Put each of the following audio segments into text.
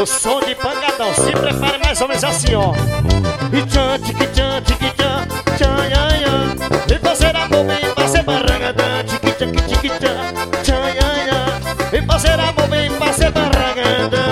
No som de pancadão, se prepare mais ou menos assim, ó. E tchan, tique tchan, tique tchan, tchan, yan, yan. E fazer amor bem, fazer barragadã, tique tchan, tique tchan, tchan, yan, yan. E fazer amor bem, fazer barragadã.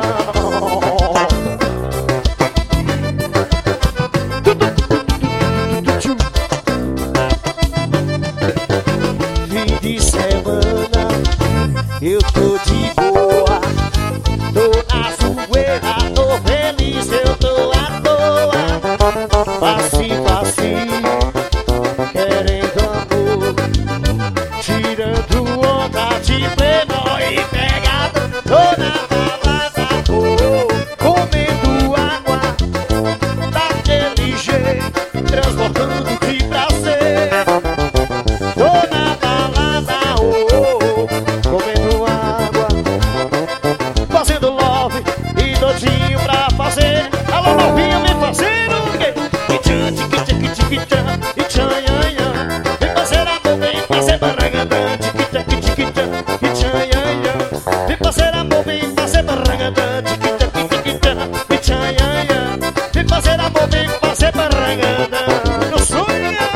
Fim de semana, eu tô de boa. Tô na zoeira, tô feliz, eu tô à toa. Passinho, passinho, querendo amor, tirando onda de playboy e pegado. Tô na balada, comendo água, daquele jeito, transportando de prazer. Tô na balada, comendo água, fazendo love e doidinho pra fazer. Alô, novinha, vem fazer o quê? E tchan, tique, tique, tique, tchan, e tchan, yan, yan. Vem fazer amor, vem fazer barragadã, tique, tique, tique, tchan, e tchan, yan, yan. Vem fazer amor, vem fazer barragadã, tique, tique, tique, tchan, e tchan, yan, yan. Vem fazer amor, vem fazer barragadã. No sonho,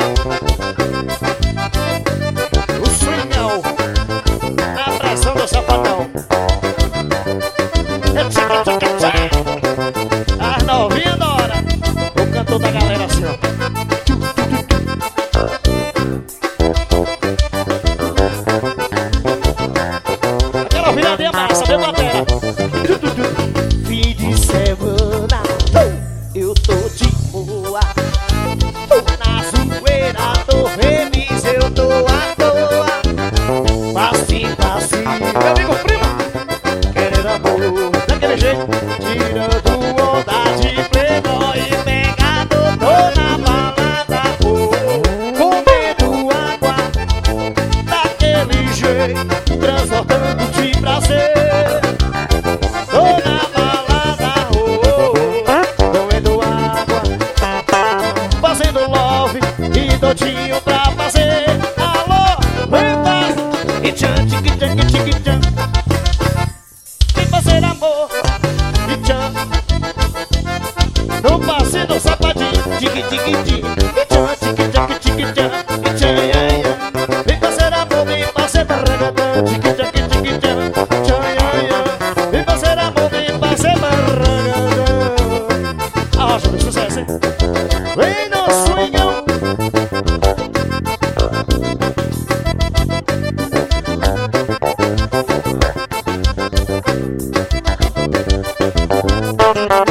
o sonho, na pressão do safadão. As novinhas da hora, o cantor da galera assim, ó. Aquela viradinha massa, bem batera. Fim de semana, eu tô de boa. Tô na zoeira, tô feliz, eu tô à toa. Passinho, passinho, meu amigo primo, querendo amor, daquele jeito, tirando onda de playboy e pegado. Tô na balada, comendo água, daquele jeito, transportando de prazer. Tô na balada, comendo água, fazendo love e doidinho pra fazer. Alô, vem faz, e tchan, tique, tique, tique, tchan. Vem fazer amor, e tchan, no passe do sapatinho, tique, tique, tique, e tchan, tique, tique, tique, tchan, e tchan, yan, yan. Vem fazer amor, vem fazer barragadã, tique, tique, tique, tchan, tchan, yan, yan. Vem fazer amor, vem fazer barragadã. A rocha do sucesso, hein? Vem no swingão. Thank you.